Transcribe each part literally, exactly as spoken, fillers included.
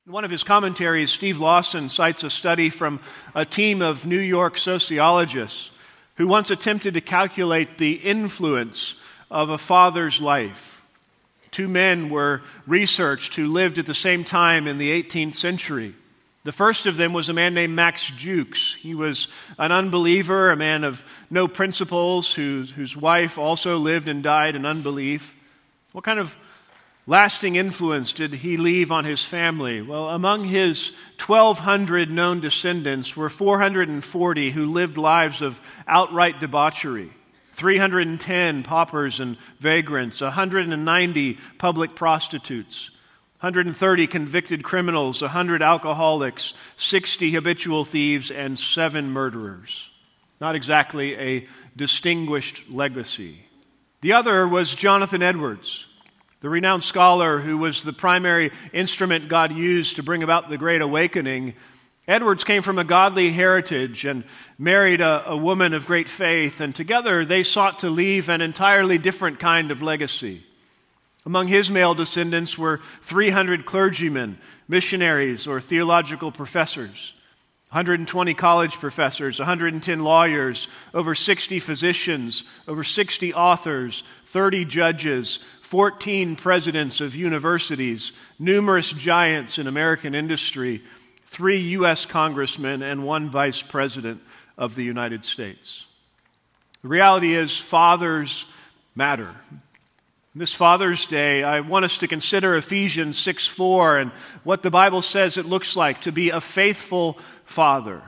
In one of his commentaries, Steve Lawson cites a study from a team of New York sociologists who once attempted to calculate the influence of a father's life. Two men were researched who lived at the same time in the eighteenth century. The first of them was a man named Max Jukes. He was an unbeliever, a man of no principles, whose, whose wife also lived and died in unbelief. What kind of lasting influence did he leave on his family? Well, among his twelve hundred known descendants were four hundred forty who lived lives of outright debauchery, three hundred ten paupers and vagrants, one hundred ninety public prostitutes, one hundred thirty convicted criminals, one hundred alcoholics, sixty habitual thieves, and seven murderers. Not exactly a distinguished legacy. The other was Jonathan Edwards, the renowned scholar who was the primary instrument God used to bring about the Great Awakening. Edwards came from a godly heritage and married a, a woman of great faith, and together they sought to leave an entirely different kind of legacy. Among his male descendants were three hundred clergymen, missionaries, or theological professors, one hundred twenty college professors, one hundred ten lawyers, over sixty physicians, over sixty authors, thirty judges, fourteen presidents of universities, numerous giants in American industry, three U S congressmen, and one vice president of the United States. The reality is, fathers matter. This Father's Day, I want us to consider Ephesians six four and what the Bible says it looks like to be a faithful father.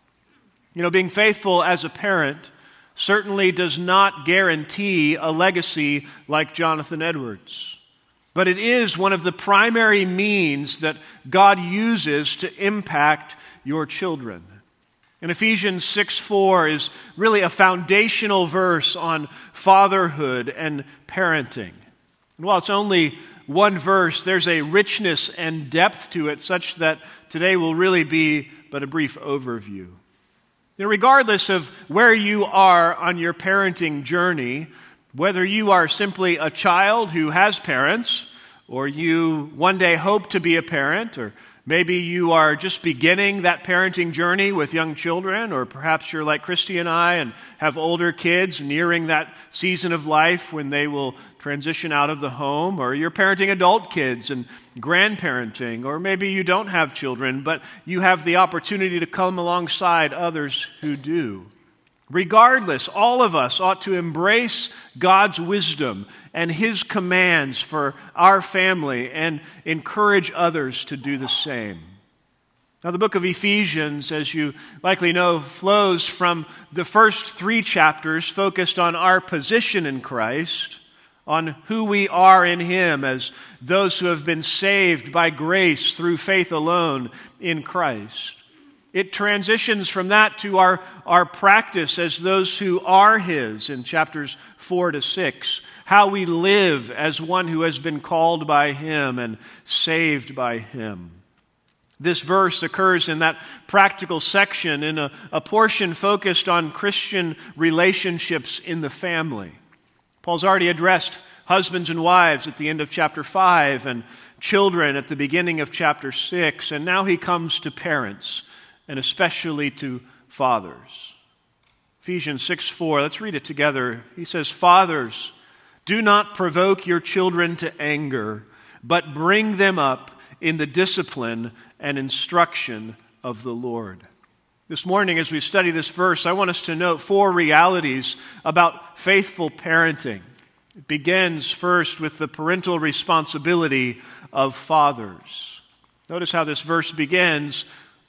You know, being faithful as a parent certainly does not guarantee a legacy like Jonathan Edwards. But it is one of the primary means that God uses to impact your children. And Ephesians six four is really a foundational verse on fatherhood and parenting. And while it's only one verse, there's a richness and depth to it such that today will really be but a brief overview. Now, regardless of where you are on your parenting journey, whether you are simply a child who has parents, or you one day hope to be a parent, or maybe you are just beginning that parenting journey with young children, or perhaps you're like Christy and I and have older kids nearing that season of life when they will transition out of the home, or you're parenting adult kids and grandparenting, or maybe you don't have children, but you have the opportunity to come alongside others who do. Regardless, all of us ought to embrace God's wisdom and His commands for our family and encourage others to do the same. Now, the book of Ephesians, as you likely know, flows from the first three chapters focused on our position in Christ, on who we are in Him as those who have been saved by grace through faith alone in Christ. It transitions from that to our, our practice as those who are His in chapters four to six, how we live as one who has been called by Him and saved by Him. This verse occurs in that practical section in a, a portion focused on Christian relationships in the family. Paul's already addressed husbands and wives at the end of chapter five and children at the beginning of chapter six, and now he comes to parents, and especially to fathers. Ephesians six four, let's read it together. He says, "Fathers, do not provoke your children to anger, but bring them up in the discipline and instruction of the Lord." This morning, as we study this verse, I want us to note four realities about faithful parenting. It begins first with the parental responsibility of fathers. Notice how this verse begins,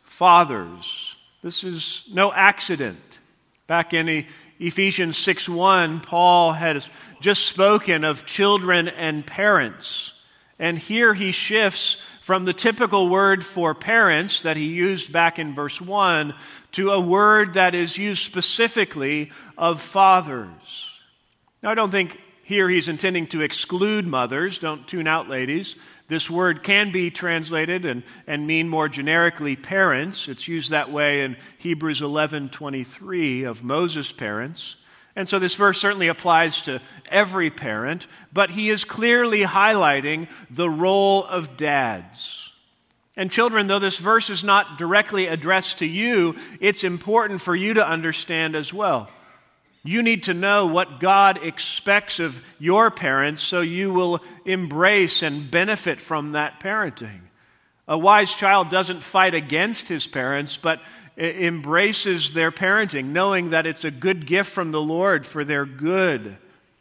fathers. This is no accident. Back in Ephesians six one, Paul has just spoken of children and parents. And here he shifts from the typical word for parents that he used back in verse one to a word that is used specifically of fathers. Now, I don't think here he's intending to exclude mothers. Don't tune out, ladies. This word can be translated and, and mean more generically parents. It's used that way in Hebrews eleven twenty-three of Moses' parents. And so this verse certainly applies to every parent, but he is clearly highlighting the role of dads. And children, though this verse is not directly addressed to you, it's important for you to understand as well. You need to know what God expects of your parents so you will embrace and benefit from that parenting. A wise child doesn't fight against his parents, but embraces their parenting, knowing that it's a good gift from the Lord for their good.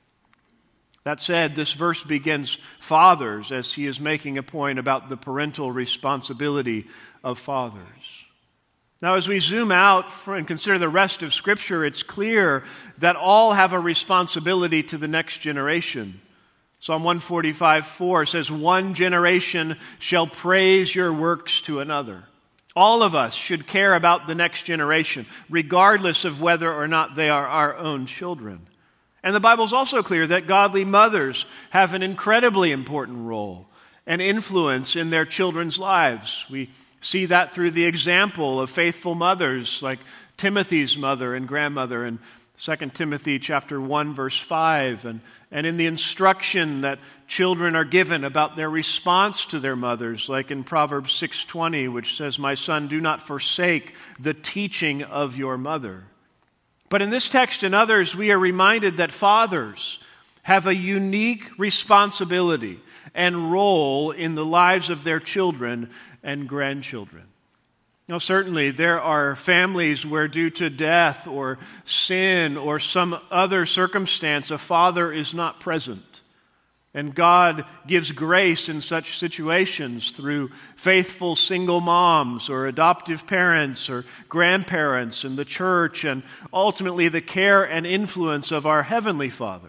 That said, this verse begins fathers, as he is making a point about the parental responsibility of fathers. Now, as we zoom out and consider the rest of Scripture, it's clear that all have a responsibility to the next generation. Psalm one forty-five four says, "One generation shall praise your works to another." All of us should care about the next generation, regardless of whether or not they are our own children. And the Bible's also clear that godly mothers have an incredibly important role and influence in their children's lives. We see that through the example of faithful mothers like Timothy's mother and grandmother in Second Timothy chapter one, verse five, and, and in the instruction that children are given about their response to their mothers, like in Proverbs six twenty, which says, "My son, do not forsake the teaching of your mother." But in this text and others, we are reminded that fathers have a unique responsibility and role in the lives of their children and grandchildren. Now, certainly, there are families where due to death or sin or some other circumstance, a father is not present. And God gives grace in such situations through faithful single moms or adoptive parents or grandparents in the church and ultimately the care and influence of our Heavenly Father.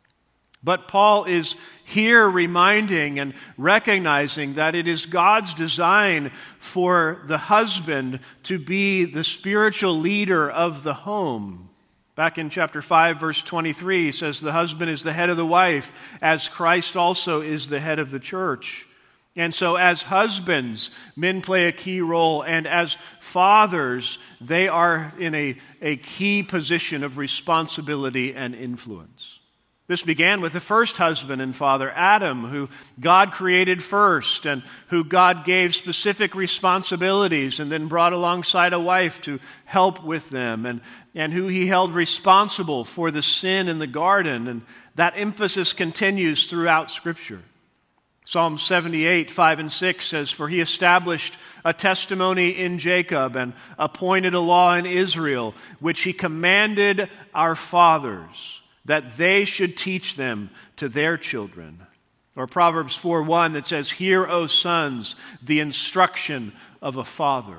But Paul is here reminding and recognizing that it is God's design for the husband to be the spiritual leader of the home. Back in chapter five, verse twenty-three, he says, "The husband is the head of the wife, as Christ also is the head of the church." And so as husbands, men play a key role, and as fathers, they are in a, a key position of responsibility and influence. This began with the first husband and father, Adam, who God created first and who God gave specific responsibilities and then brought alongside a wife to help with them, and, and who he held responsible for the sin in the garden. And that emphasis continues throughout Scripture. Psalm seventy-eight, five and six says, "For he established a testimony in Jacob and appointed a law in Israel, which he commanded our fathers, that they should teach them to their children." Or Proverbs four one that says, "Hear, O sons, the instruction of a father."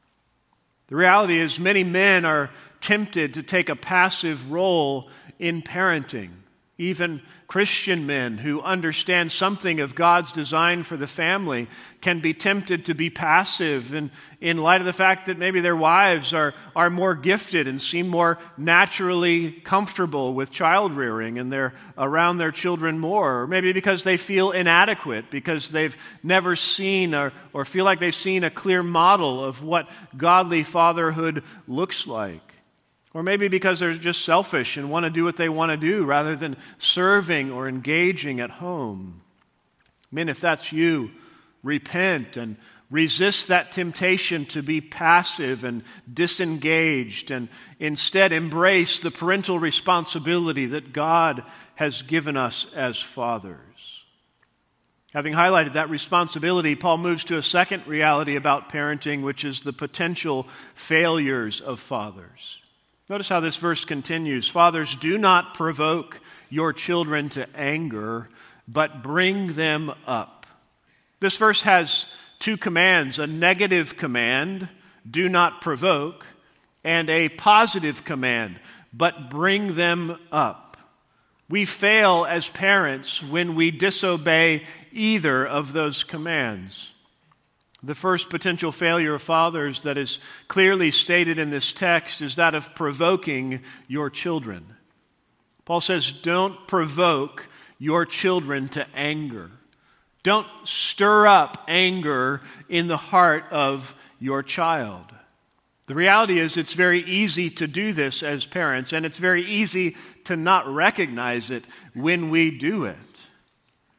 The reality is many men are tempted to take a passive role in parenting. Even Christian men who understand something of God's design for the family can be tempted to be passive in, in light of the fact that maybe their wives are, are more gifted and seem more naturally comfortable with child rearing and they're around their children more. Or maybe because they feel inadequate, because they've never seen or, or feel like they've seen a clear model of what godly fatherhood looks like. Or maybe because they're just selfish and want to do what they want to do rather than serving or engaging at home. Men, if that's you, repent and resist that temptation to be passive and disengaged and instead embrace the parental responsibility that God has given us as fathers. Having highlighted that responsibility, Paul moves to a second reality about parenting, which is the potential failures of fathers. Notice how this verse continues. "Fathers, do not provoke your children to anger, but bring them up." This verse has two commands, a negative command, "do not provoke," and a positive command, "but bring them up." We fail as parents when we disobey either of those commands. The first potential failure of fathers that is clearly stated in this text is that of provoking your children. Paul says, don't provoke your children to anger. Don't stir up anger in the heart of your child. The reality is it's very easy to do this as parents, and it's very easy to not recognize it when we do it.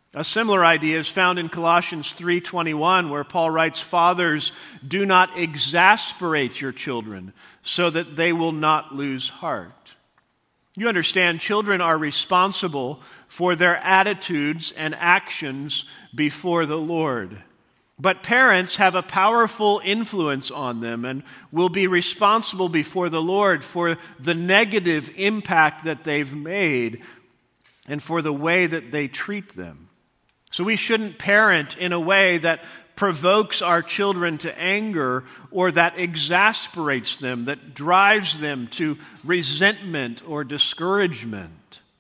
A similar idea is found in Colossians three twenty-one, where Paul writes, "Fathers, do not exasperate your children so that they will not lose heart." You understand, children are responsible for their attitudes and actions before the Lord. But parents have a powerful influence on them and will be responsible before the Lord for the negative impact that they've made and for the way that they treat them. So we shouldn't parent in a way that provokes our children to anger or that exasperates them, that drives them to resentment or discouragement.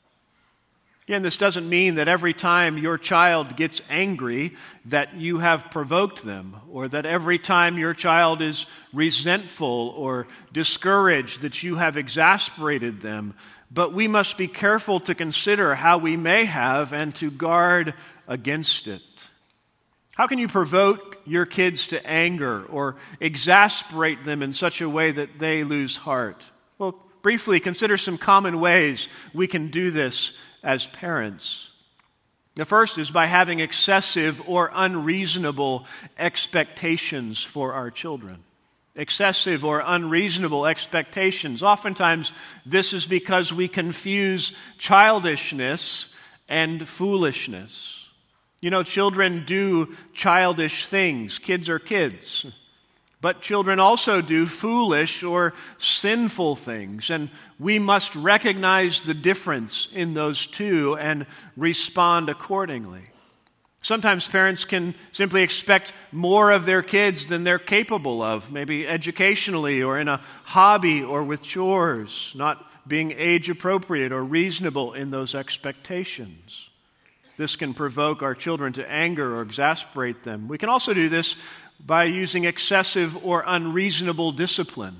Again, this doesn't mean that every time your child gets angry that you have provoked them, or that every time your child is resentful or discouraged that you have exasperated them. But we must be careful to consider how we may have and to guard against it. How can you provoke your kids to anger or exasperate them in such a way that they lose heart? Well, briefly, consider some common ways we can do this as parents. The first is by having excessive or unreasonable expectations for our children. Excessive or unreasonable expectations. Oftentimes, this is because we confuse childishness and foolishness. You know, children do childish things. Kids are kids. But children also do foolish or sinful things, and we must recognize the difference in those two and respond accordingly. Sometimes parents can simply expect more of their kids than they're capable of, maybe educationally or in a hobby or with chores, not being age appropriate or reasonable in those expectations. This can provoke our children to anger or exasperate them. We can also do this by using excessive or unreasonable discipline.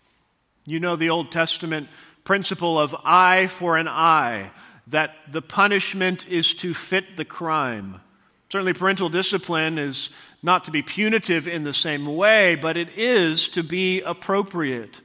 You know the Old Testament principle of eye for an eye, that the punishment is to fit the crime. Certainly parental discipline is not to be punitive in the same way, but it is to be appropriate.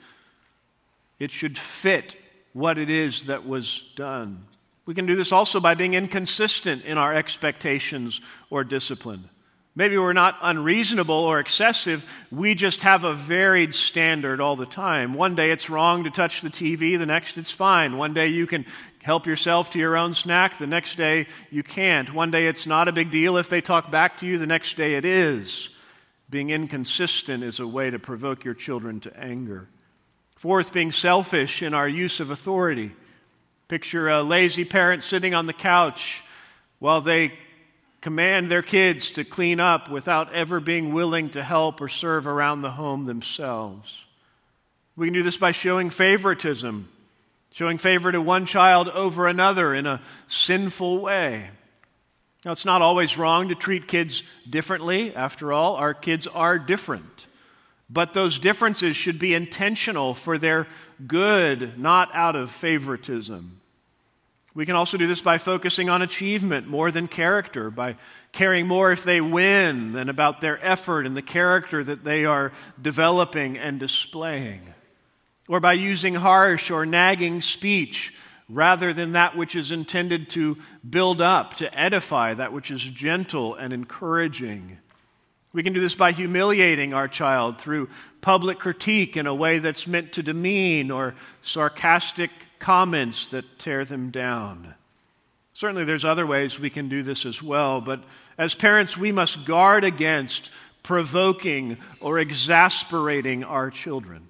It should fit what it is that was done. We can do this also by being inconsistent in our expectations or discipline. Maybe we're not unreasonable or excessive, we just have a varied standard all the time. One day it's wrong to touch the T V, the next it's fine. One day you can help yourself to your own snack, the next day you can't. One day it's not a big deal if they talk back to you, the next day it is. Being inconsistent is a way to provoke your children to anger. Fourth, being selfish in our use of authority. Picture a lazy parent sitting on the couch while they command their kids to clean up without ever being willing to help or serve around the home themselves. We can do this by showing favoritism, showing favor to one child over another in a sinful way. Now, it's not always wrong to treat kids differently. After all, our kids are different. But those differences should be intentional for their good, not out of favoritism. We can also do this by focusing on achievement more than character, by caring more if they win than about their effort and the character that they are developing and displaying. Or by using harsh or nagging speech rather than that which is intended to build up, to edify, that which is gentle and encouraging. We can do this by humiliating our child through public critique in a way that's meant to demean, or sarcastic comments that tear them down. Certainly there's other ways we can do this as well, but as parents we must guard against provoking or exasperating our children.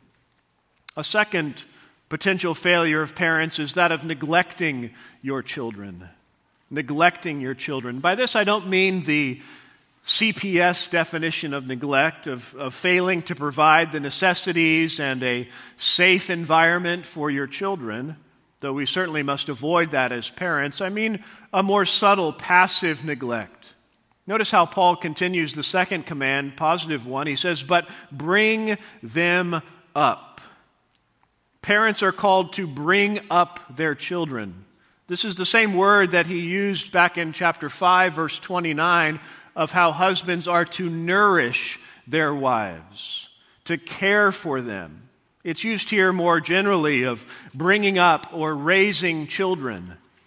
A second potential failure of parents is that of neglecting your children. Neglecting your children. By this I don't mean the C P S definition of neglect, of, of failing to provide the necessities and a safe environment for your children, though we certainly must avoid that as parents. I mean a more subtle, passive neglect. Notice how Paul continues the second command, positive one. He says, but bring them up. Parents are called to bring up their children. This is the same word that he used back in chapter five, verse twenty-nine, of how husbands are to nourish their wives, to care for them. It's used here more generally of bringing up or raising children.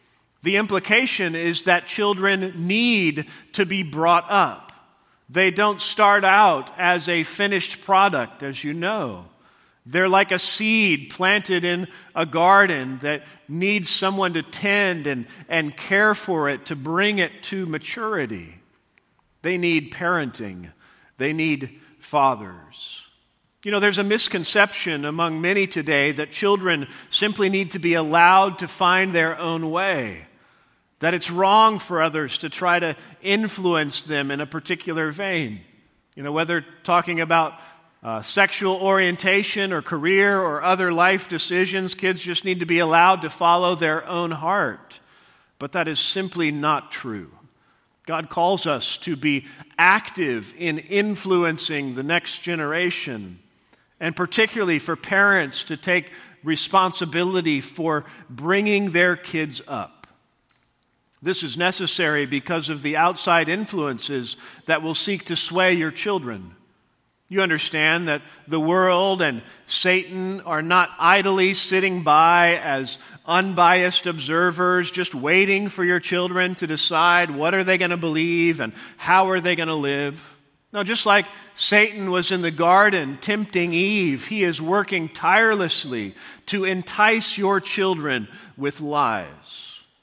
The implication is that children need to be brought up. They don't start out as a finished product, as you know. They're like a seed planted in a garden that needs someone to tend and, and care for it to bring it to maturity. They need parenting. They need fathers. You know, there's a misconception among many today that children simply need to be allowed to find their own way, that it's wrong for others to try to influence them in a particular vein. You know, whether talking about uh, sexual orientation or career or other life decisions, kids just need to be allowed to follow their own heart. But that is simply not true. God calls us to be active in influencing the next generation, and particularly for parents to take responsibility for bringing their kids up. This is necessary because of the outside influences that will seek to sway your children. You understand that the world and Satan are not idly sitting by as unbiased observers, just waiting for your children to decide what are they going to believe and how are they going to live. No, just like Satan was in the garden tempting Eve, he is working tirelessly to entice your children with lies.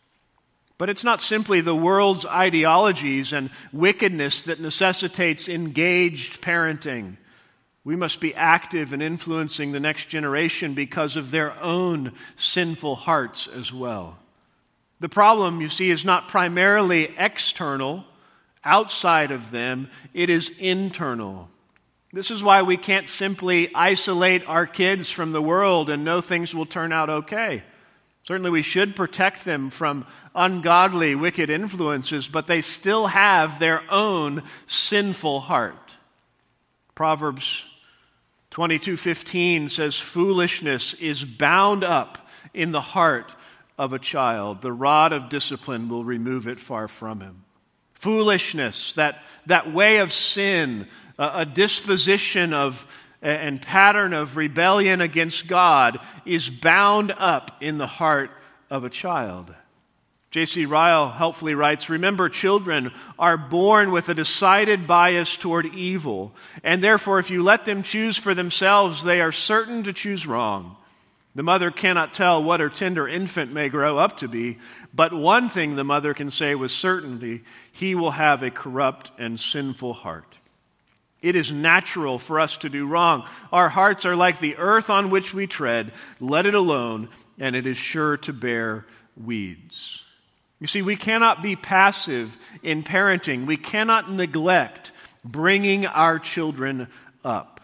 But it's not simply the world's ideologies and wickedness that necessitates engaged parenting. We must be active in influencing the next generation because of their own sinful hearts as well. The problem, you see, is not primarily external, outside of them. It is internal. This is why we can't simply isolate our kids from the world and know things will turn out okay. Certainly we should protect them from ungodly, wicked influences, but they still have their own sinful heart. Proverbs twenty-two fifteen says, "Foolishness is bound up in the heart of a child. The rod of discipline will remove it far from him." Foolishness, that, that way of sin, a, a disposition of and pattern of rebellion against God is bound up in the heart of a child. J C Ryle helpfully writes, "Remember, children are born with a decided bias toward evil, and therefore if you let them choose for themselves, they are certain to choose wrong. The mother cannot tell what her tender infant may grow up to be, but one thing the mother can say with certainty, he will have a corrupt and sinful heart. It is natural for us to do wrong. Our hearts are like the earth on which we tread. Let it alone, and it is sure to bear weeds." You see, we cannot be passive in parenting. We cannot neglect bringing our children up.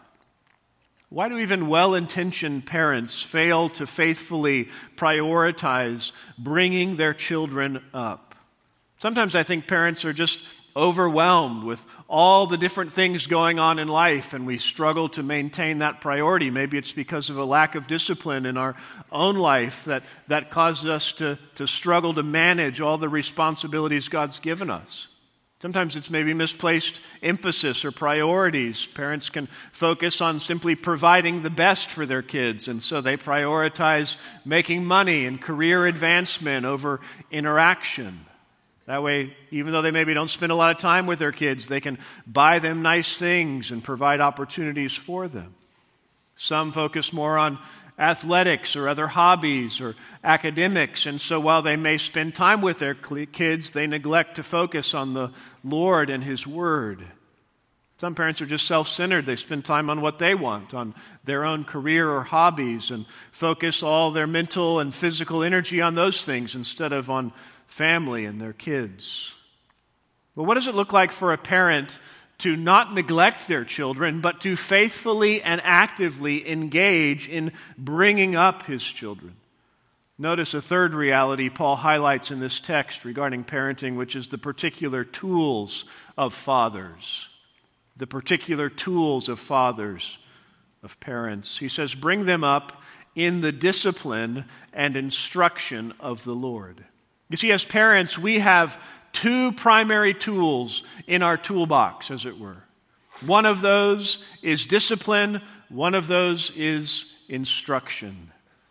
Why do even well-intentioned parents fail to faithfully prioritize bringing their children up? Sometimes I think parents are just overwhelmed with all the different things going on in life, and we struggle to maintain that priority. Maybe it's because of a lack of discipline in our own life that, that causes us to, to struggle to manage all the responsibilities God's given us. Sometimes it's maybe misplaced emphasis or priorities. Parents can focus on simply providing the best for their kids, and so they prioritize making money and career advancement over interaction. That way, even though they maybe don't spend a lot of time with their kids, they can buy them nice things and provide opportunities for them. Some focus more on athletics or other hobbies or academics, and so while they may spend time with their kids, they neglect to focus on the Lord and His Word. Some parents are just self-centered. They spend time on what they want, on their own career or hobbies, and focus all their mental and physical energy on those things instead of on family and their kids. But what does it look like for a parent to not neglect their children, but to faithfully and actively engage in bringing up his children? Notice a third reality Paul highlights in this text regarding parenting, which is the particular tools of fathers. The particular tools of fathers, of parents. He says, bring them up in the discipline and instruction of the Lord. You see, as parents, we have two primary tools in our toolbox, as it were. One of those is discipline, one of those is instruction.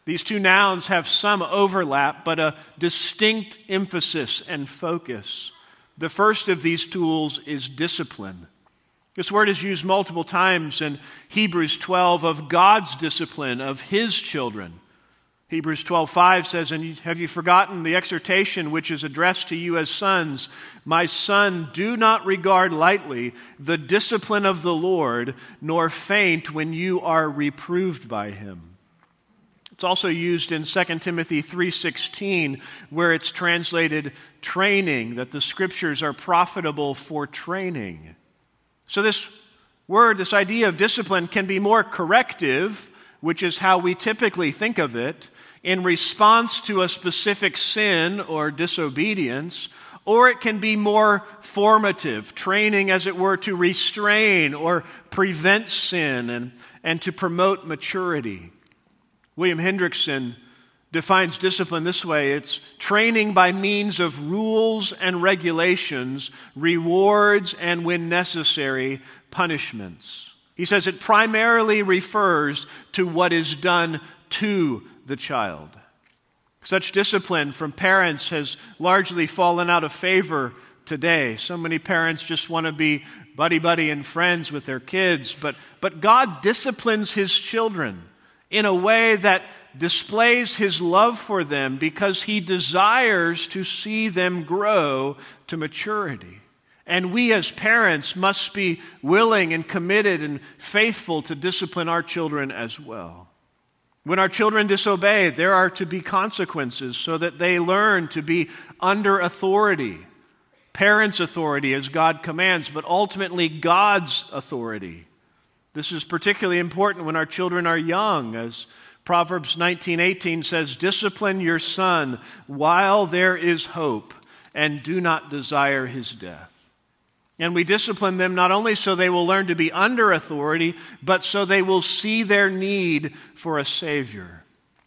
These two nouns have some overlap, but a distinct emphasis and focus. The first of these tools is discipline. This word is used multiple times in Hebrews twelve of God's discipline of His children. Hebrews twelve five says, "And have you forgotten the exhortation which is addressed to you as sons? My son, do not regard lightly the discipline of the Lord, nor faint when you are reproved by Him." It's also used in Second Timothy three sixteen, where it's translated training, that the Scriptures are profitable for training. So this word, this idea of discipline, can be more corrective, which is how we typically think of it, in response to a specific sin or disobedience, or it can be more formative, training, as it were, to restrain or prevent sin and, and to promote maturity. William Hendrickson defines discipline this way: it's training by means of rules and regulations, rewards, and when necessary, punishments. He says it primarily refers to what is done to the child. Such discipline from parents has largely fallen out of favor today. So many parents just want to be buddy-buddy and friends with their kids, but, but God disciplines His children in a way that displays His love for them because He desires to see them grow to maturity. And we as parents must be willing and committed and faithful to discipline our children as well. When our children disobey, there are to be consequences so that they learn to be under authority. Parents' authority as God commands, but ultimately God's authority. This is particularly important when our children are young, as Proverbs nineteen eighteen says, "Discipline your son while there is hope, and do not desire his death." And we discipline them not only so they will learn to be under authority, but so they will see their need for a Savior.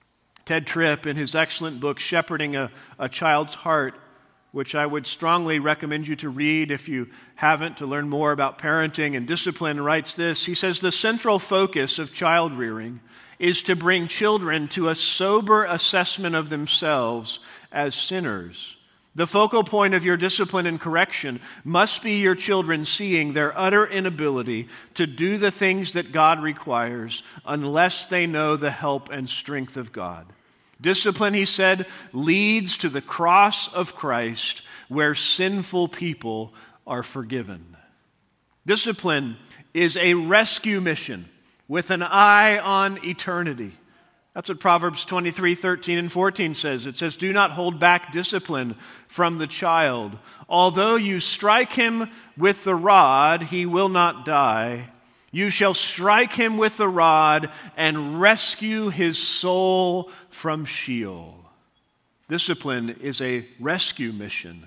Ted Tripp, in his excellent book, Shepherding a, a Child's Heart, which I would strongly recommend you to read if you haven't, to learn more about parenting and discipline, writes this. He says, "The central focus of child rearing is to bring children to a sober assessment of themselves as sinners. The focal point of your discipline and correction must be your children seeing their utter inability to do the things that God requires unless they know the help and strength of God. Discipline," he said, "leads to the cross of Christ where sinful people are forgiven." Discipline is a rescue mission with an eye on eternity. That's what Proverbs twenty-three, thirteen, and fourteen says. It says, "Do not hold back discipline from the child. Although you strike him with the rod, he will not die. You shall strike him with the rod and rescue his soul from Sheol." Discipline is a rescue mission.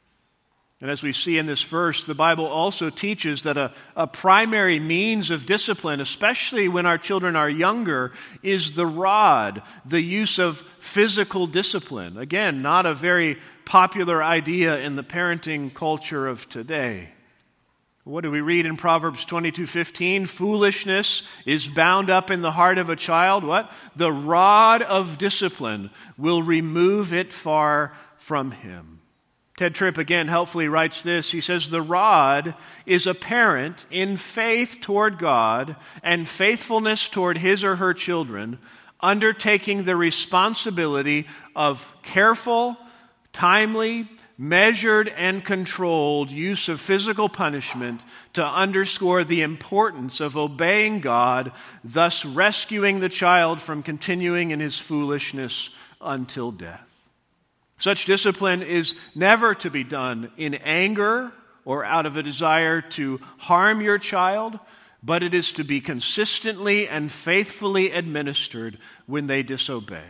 And as we see in this verse, the Bible also teaches that a, a primary means of discipline, especially when our children are younger, is the rod, the use of physical discipline. Again, not a very popular idea in the parenting culture of today. What do we read in Proverbs twenty-two fifteen? "Foolishness is bound up in the heart of a child." What? "The rod of discipline will remove it far from him." Ted Tripp again helpfully writes this. He says, "The rod is a parent in faith toward God and faithfulness toward his or her children, undertaking the responsibility of careful, timely, measured, and controlled use of physical punishment to underscore the importance of obeying God, thus rescuing the child from continuing in his foolishness until death." Such discipline is never to be done in anger or out of a desire to harm your child, but it is to be consistently and faithfully administered when they disobey.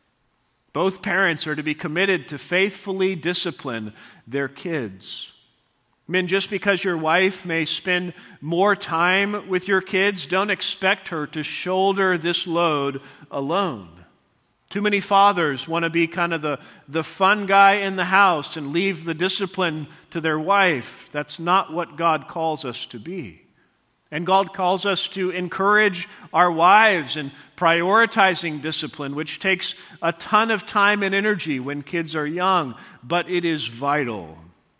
Both parents are to be committed to faithfully discipline their kids. Men, just because your wife may spend more time with your kids, don't expect her to shoulder this load alone. Too many fathers want to be kind of the, the fun guy in the house and leave the discipline to their wife. That's not what God calls us to be. And God calls us to encourage our wives in prioritizing discipline, which takes a ton of time and energy when kids are young, but it is vital.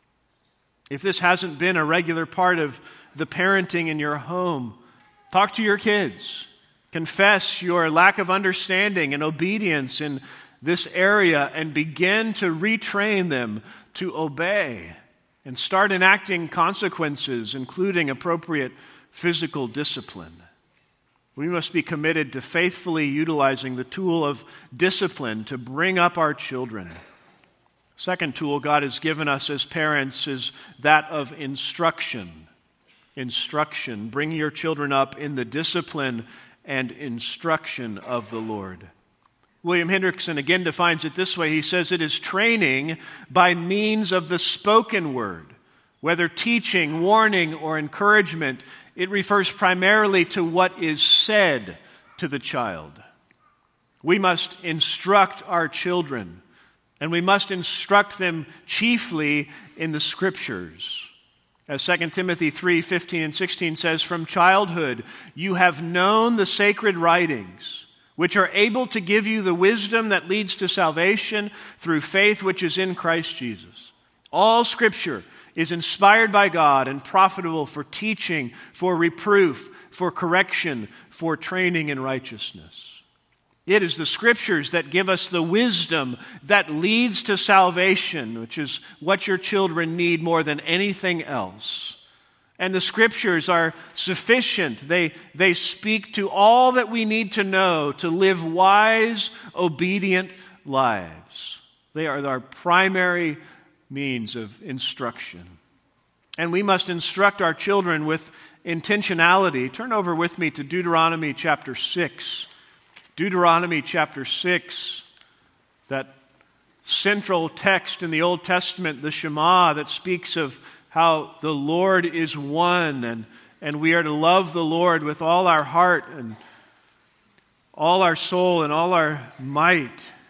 If this hasn't been a regular part of the parenting in your home, talk to your kids. Confess your lack of understanding and obedience in this area and begin to retrain them to obey and start enacting consequences, including appropriate physical discipline. We must be committed to faithfully utilizing the tool of discipline to bring up our children. Second tool God has given us as parents is that of instruction. Instruction. Bring your children up in the discipline and instruction of the Lord. William Hendrickson again defines it this way. He says it is training by means of the spoken word. Whether teaching, warning, or encouragement, it refers primarily to what is said to the child. We must instruct our children, and we must instruct them chiefly in the Scriptures. As Second Timothy three fifteen and sixteen says, "From childhood you have known the sacred writings, which are able to give you the wisdom that leads to salvation through faith which is in Christ Jesus. All Scripture is inspired by God and profitable for teaching, for reproof, for correction, for training in righteousness." It is the Scriptures that give us the wisdom that leads to salvation, which is what your children need more than anything else. And the Scriptures are sufficient. They, they speak to all that we need to know to live wise, obedient lives. They are our primary means of instruction. And we must instruct our children with intentionality. Turn over with me to Deuteronomy chapter six. Deuteronomy chapter six, that central text in the Old Testament, the Shema, that speaks of how the Lord is one, and, and we are to love the Lord with all our heart and all our soul and all our might.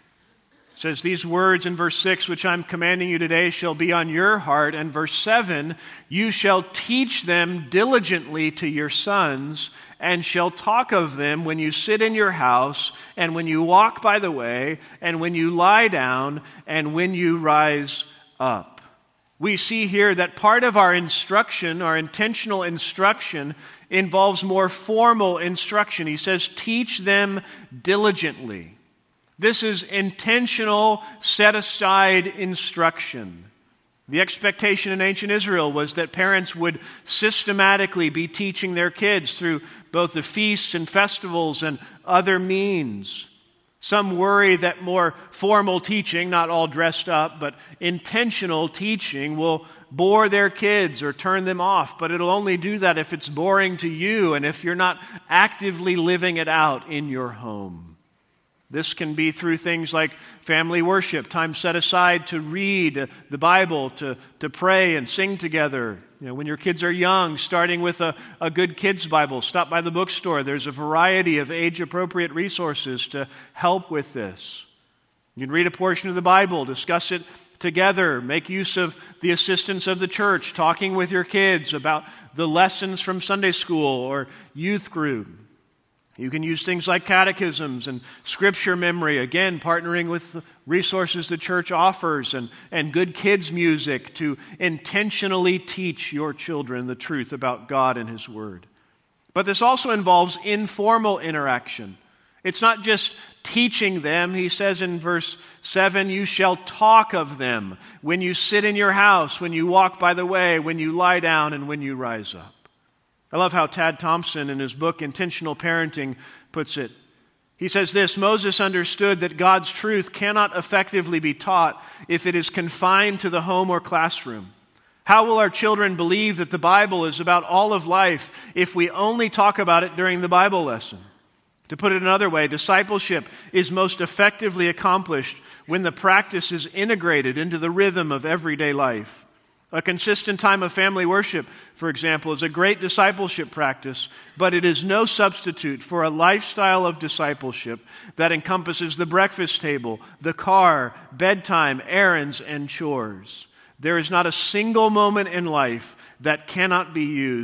It says these words in verse six, "Which I'm commanding you today shall be on your heart." And verse seven, "You shall teach them diligently to your sons, and shall talk of them when you sit in your house, and when you walk by the way, and when you lie down, and when you rise up." We see here that part of our instruction, our intentional instruction, involves more formal instruction. He says, teach them diligently. This is intentional, set-aside instruction. The expectation in ancient Israel was that parents would systematically be teaching their kids through both the feasts and festivals and other means. Some worry that more formal teaching, not all dressed up, but intentional teaching will bore their kids or turn them off. But it'll only do that if it's boring to you and if you're not actively living it out in your home. This can be through things like family worship, time set aside to read the Bible, to, to pray and sing together. You know, when your kids are young, starting with a, a good kids' Bible, stop by the bookstore. There's a variety of age-appropriate resources to help with this. You can read a portion of the Bible, discuss it together, make use of the assistance of the church, talking with your kids about the lessons from Sunday school or youth group. You can use things like catechisms and scripture memory, again, partnering with the resources the church offers, and, and good kids music to intentionally teach your children the truth about God and His Word. But this also involves informal interaction. It's not just teaching them. He says in verse seven, you shall talk of them when you sit in your house, when you walk by the way, when you lie down, and when you rise up. I love how Tad Thompson in his book, Intentional Parenting, puts it. He says this, Moses understood that God's truth cannot effectively be taught if it is confined to the home or classroom. How will our children believe that the Bible is about all of life if we only talk about it during the Bible lesson? To put it another way, discipleship is most effectively accomplished when the practice is integrated into the rhythm of everyday life. A consistent time of family worship, for example, is a great discipleship practice, but it is no substitute for a lifestyle of discipleship that encompasses the breakfast table, the car, bedtime, errands, and chores. There is not a single moment in life that cannot be used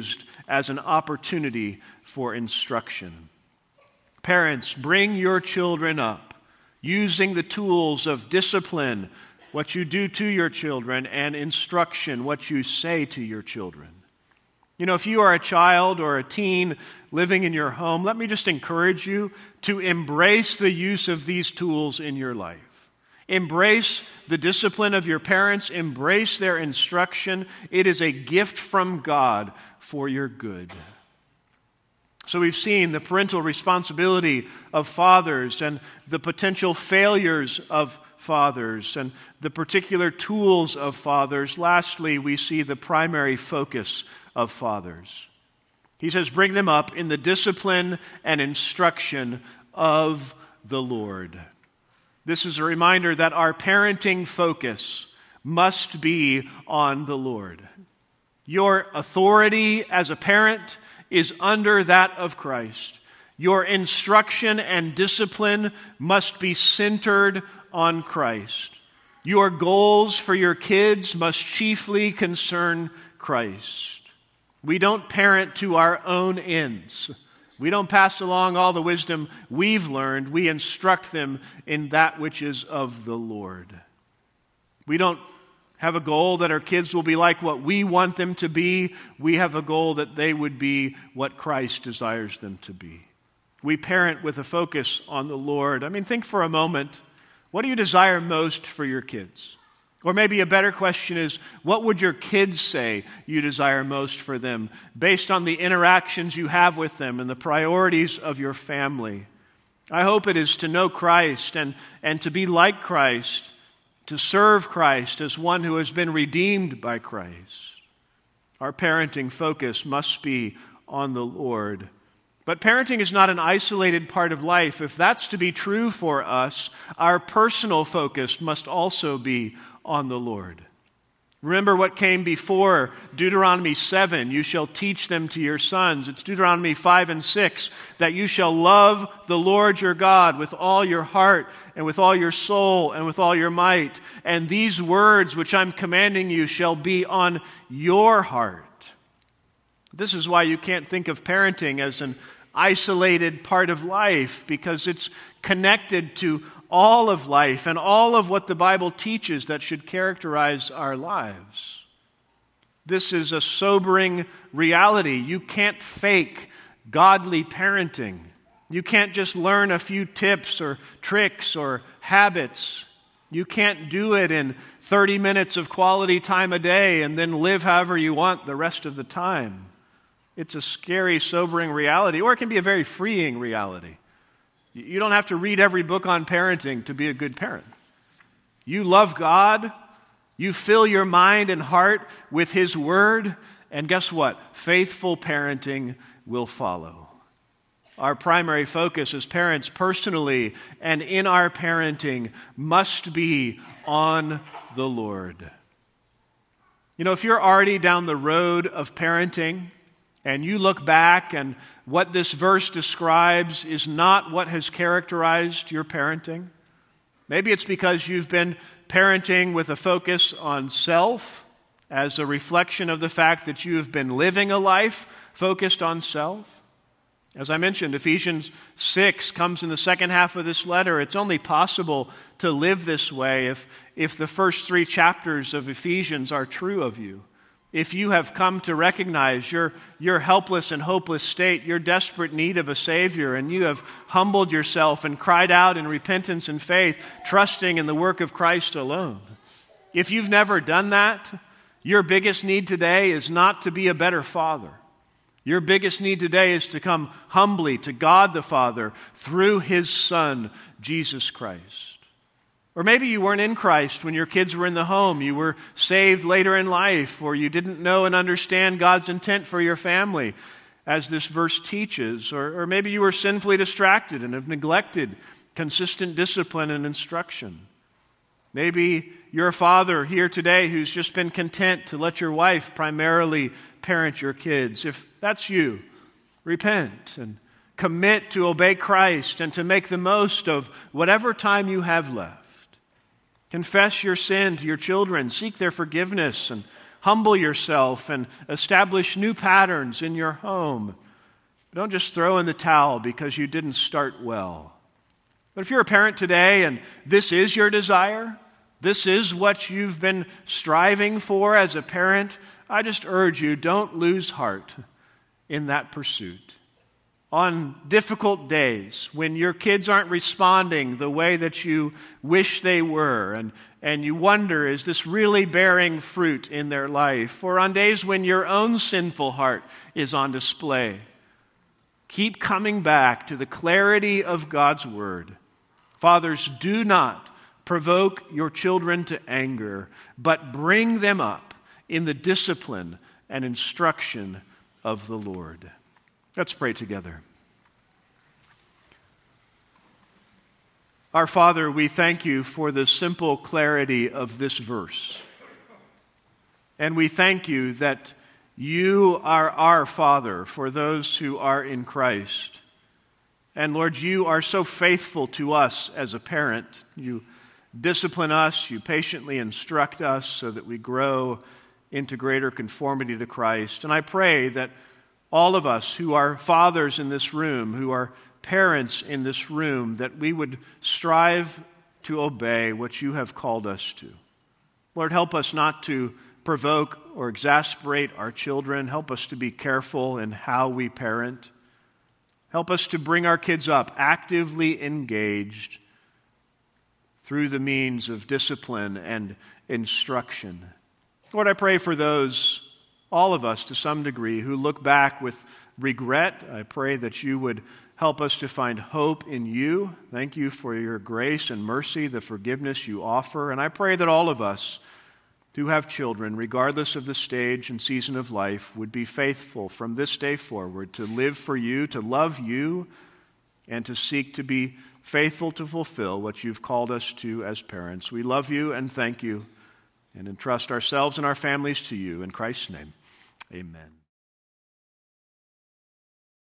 as an opportunity for instruction. Parents, bring your children up using the tools of discipline, what you do to your children, and instruction, what you say to your children. You know, if you are a child or a teen living in your home, let me just encourage you to embrace the use of these tools in your life. Embrace the discipline of your parents. Embrace their instruction. It is a gift from God for your good. So we've seen the parental responsibility of fathers and the potential failures of fathers and the particular tools of fathers. Lastly, we see the primary focus of fathers. He says, bring them up in the discipline and instruction of the Lord. This is a reminder that our parenting focus must be on the Lord. Your authority as a parent is under that of Christ. Your instruction and discipline must be centered on Christ. Your goals for your kids must chiefly concern Christ. We don't parent to our own ends. We don't pass along all the wisdom we've learned. We instruct them in that which is of the Lord. We don't have a goal that our kids will be like what we want them to be. We have a goal that they would be what Christ desires them to be. We parent with a focus on the Lord. I mean, think for a moment, what do you desire most for your kids? Or maybe a better question is, what would your kids say you desire most for them based on the interactions you have with them and the priorities of your family? I hope it is to know Christ and, and to be like Christ, to serve Christ as one who has been redeemed by Christ. Our parenting focus must be on the Lord. But parenting is not an isolated part of life. If that's to be true for us, our personal focus must also be on the Lord. Remember what came before Deuteronomy seven, you shall teach them to your sons. It's Deuteronomy five and six, that you shall love the Lord your God with all your heart and with all your soul and with all your might. And these words which I'm commanding you shall be on your heart. This is why you can't think of parenting as an isolated part of life, because it's connected to all of life and all of what the Bible teaches that should characterize our lives. This is a sobering reality. You can't fake godly parenting. You can't just learn a few tips or tricks or habits. You can't do it in thirty minutes of quality time a day and then live however you want the rest of the time. It's a scary, sobering reality, or it can be a very freeing reality. You don't have to read every book on parenting to be a good parent. You love God, you fill your mind and heart with His Word, and guess what? Faithful parenting will follow. Our primary focus as parents, personally and in our parenting, must be on the Lord. You know, if you're already down the road of parenting, and you look back and what this verse describes is not what has characterized your parenting, maybe it's because you've been parenting with a focus on self as a reflection of the fact that you have been living a life focused on self. As I mentioned, Ephesians six comes in the second half of this letter. It's only possible to live this way if, if the first three chapters of Ephesians are true of you. If you have come to recognize your, your helpless and hopeless state, your desperate need of a Savior, and you have humbled yourself and cried out in repentance and faith, trusting in the work of Christ alone. If you've never done that, your biggest need today is not to be a better father. Your biggest need today is to come humbly to God the Father through His Son, Jesus Christ. Or maybe you weren't in Christ when your kids were in the home. You were saved later in life, or you didn't know and understand God's intent for your family, as this verse teaches. Or, or maybe you were sinfully distracted and have neglected consistent discipline and instruction. Maybe you're a father here today who's just been content to let your wife primarily parent your kids. If that's you, repent and commit to obey Christ and to make the most of whatever time you have left. Confess your sin to your children, seek their forgiveness, and humble yourself and establish new patterns in your home. Don't just throw in the towel because you didn't start well. But if you're a parent today and this is your desire, this is what you've been striving for as a parent, I just urge you, don't lose heart in that pursuit. On difficult days, when your kids aren't responding the way that you wish they were, and, and you wonder, is this really bearing fruit in their life? Or on days when your own sinful heart is on display, keep coming back to the clarity of God's Word. Fathers, do not provoke your children to anger, but bring them up in the discipline and instruction of the Lord. Let's pray together. Our Father, we thank you for the simple clarity of this verse. And we thank you that you are our Father for those who are in Christ. And Lord, you are so faithful to us as a parent. You discipline us, you patiently instruct us so that we grow into greater conformity to Christ. And I pray that all of us who are fathers in this room, who are parents in this room, that we would strive to obey what you have called us to. Lord, help us not to provoke or exasperate our children. Help us to be careful in how we parent. Help us to bring our kids up actively engaged through the means of discipline and instruction. Lord, I pray for those, all of us to some degree, who look back with regret. I pray that you would help us to find hope in you. Thank you for your grace and mercy, the forgiveness you offer. And I pray that all of us who have children, regardless of the stage and season of life, would be faithful from this day forward to live for you, to love you, and to seek to be faithful to fulfill what you've called us to as parents. We love you and thank you, and entrust ourselves and our families to you. In Christ's name, amen.